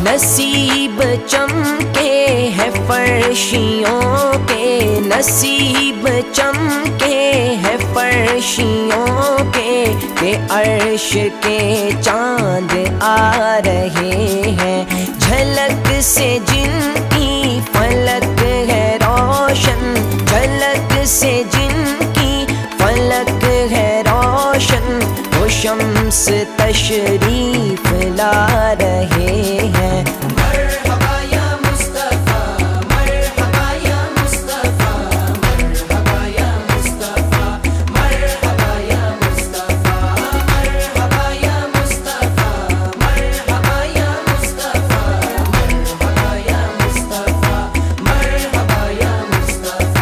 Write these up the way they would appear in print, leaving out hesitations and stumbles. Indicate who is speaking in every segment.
Speaker 1: नसीब चमके हैं फर्शियों के, नसीब चमके हैं फर्शियों के अर्श के चांद आ रहे हैं। झलक से जिनकी फलक है रोशन, झलक से जिनकी फलक है रोशन, वो शम्स तशरीफ ला रहे हैं।
Speaker 2: मरहबा या मुस्तफा, मरहबा या मुस्तफा, मरहबा या मुस्तफा, मरहबा या मुस्तफा, मरहबा या मुस्तफा, मरहबा या मुस्तफा, मरहबा या मुस्तफा, मरहबा या मुस्तफा।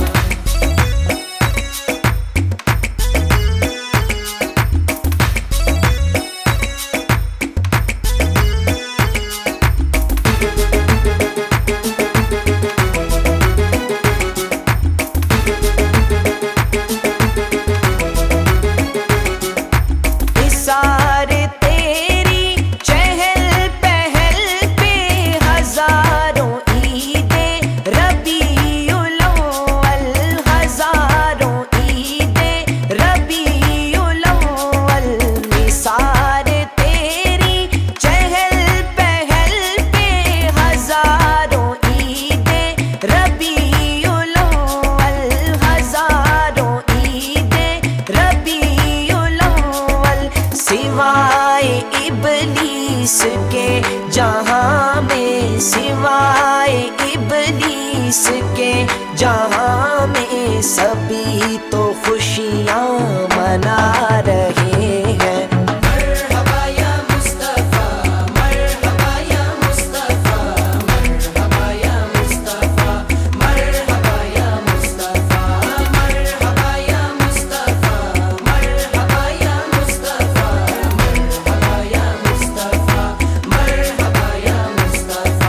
Speaker 1: सिवाय इब्लीस के जहां में, सिवाय इब्लीस के जहां में सभी तो खुशियां मना रहे हैं।
Speaker 2: मरहबा या मुस्तफा, मरहबा या मुस्तफा, मरहबा या मुस्तफा, मरहबा या मुस्तफा, मरहबा या मुस्तफा, मरहबा या मुस्तफा, मरहबा या मुस्तफा, मरहबा या मुस्तफा।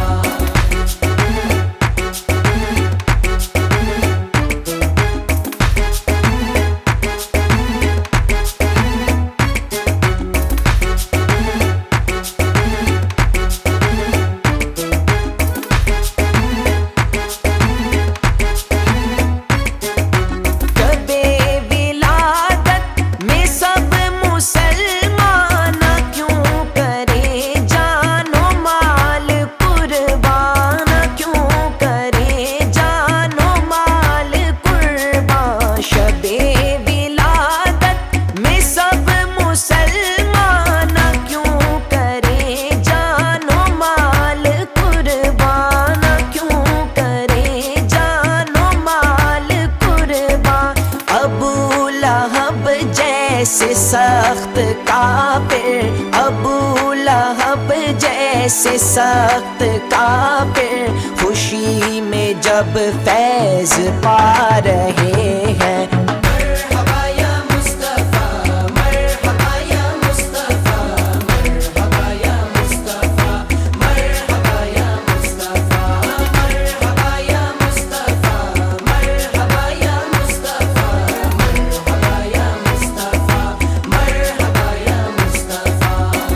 Speaker 1: जैसे सख्त काफिर, अबू लहब जैसे सख्त काफिर, खुशी में जब फैज पा रहे हैं।
Speaker 2: मरहबा या मुस्तफा, मरहबा या मुस्तफा, मरहबा या मुस्तफा, मरहबा या मुस्तफा, मरहबा या मुस्तफा, मरहबा या मुस्तफा, मरहबा या मुस्तफा, मरहबा या मुस्तफा।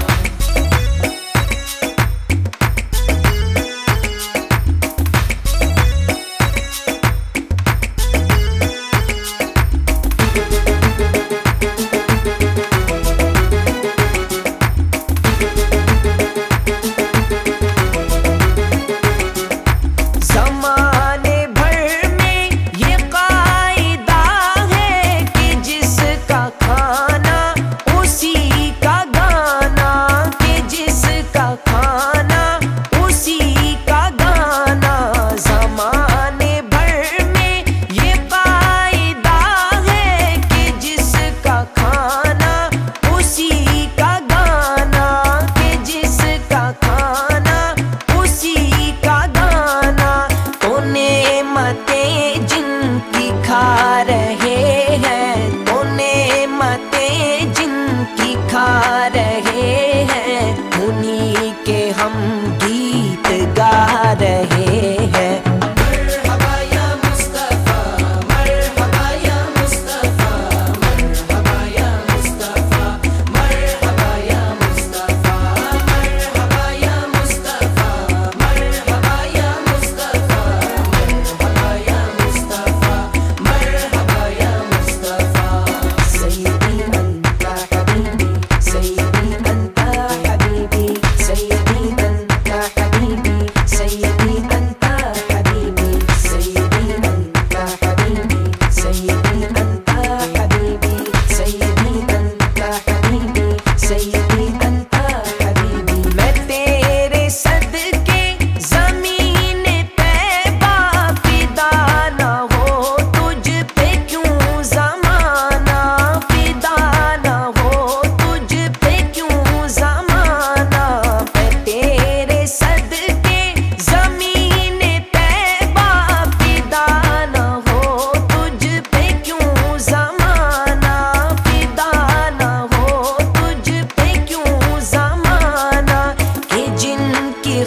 Speaker 1: ज़माने भर में ये कायदा है कि जिसका खाना उसी का गाना, कि जिसका खाना उसी का गाना। ज़माने भर में ये कायदा है कि जिसका खाना उसी का गाना, कि जिसका खाना उसी का गाना। तो नेमतें जिनकी खा रहे हैं, तो नेमतें जिनकी खा रहे हैं, उन्हीं के हम गीत गा रहे हैं।
Speaker 2: मरहबा या मुस्तफा, मरहबा या मुस्तफा, मरहबा या मुस्तफा, मरहबा या मुस्तफा, मरहबा या मुस्तफा।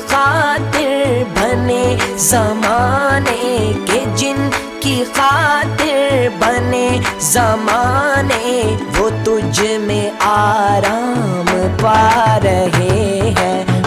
Speaker 1: खातिर बने ज़माने के, जिनकी खातिर बने ज़माने, वो तुझ में आराम पा रहे हैं।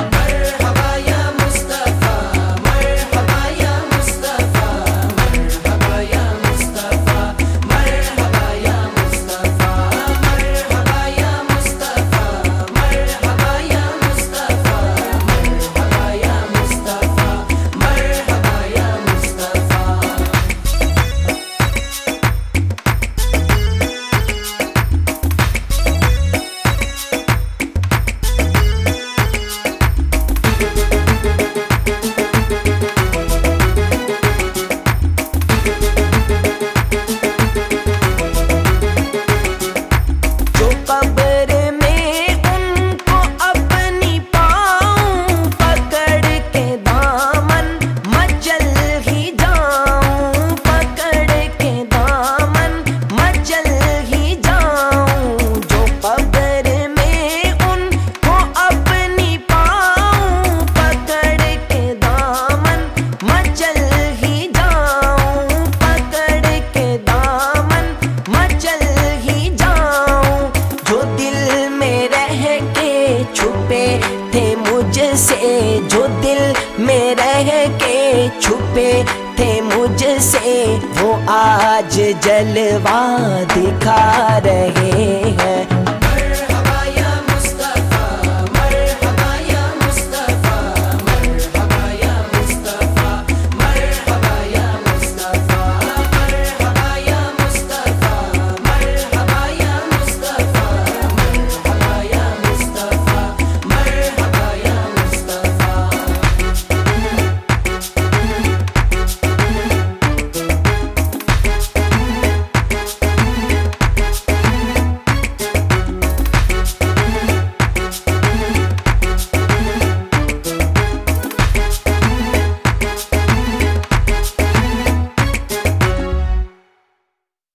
Speaker 1: जो दिल में रह के छुपे थे मुझसे, वो आज जलवा दिखा रहे हैं।